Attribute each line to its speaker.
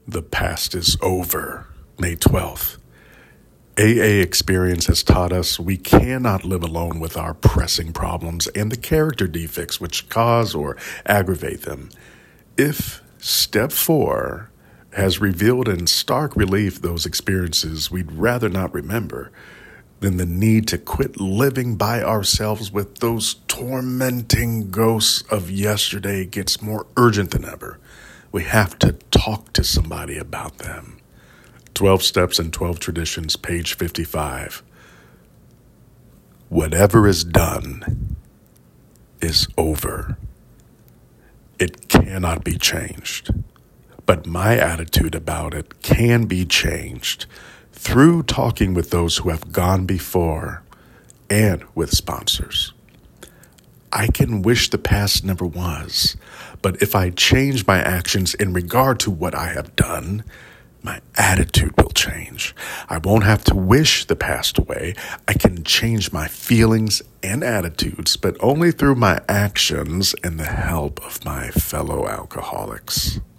Speaker 1: The past is over. May 12th. AA experience has taught us we cannot live alone with our pressing problems and the character defects which cause or aggravate them. If step 4 has revealed in stark relief those experiences we'd rather not remember, then the need to quit living by ourselves with those tormenting ghosts of yesterday gets more urgent than ever. We have to talk to somebody about them. 12 Steps and 12 Traditions, page 55. Whatever is done is over. It cannot be changed. But my attitude about it can be changed through talking with those who have gone before and with sponsors. I can wish the past never was, but if I change my actions in regard to what I have done, my attitude will change. I won't have to wish the past away. I can change my feelings and attitudes, but only through my actions and the help of my fellow alcoholics.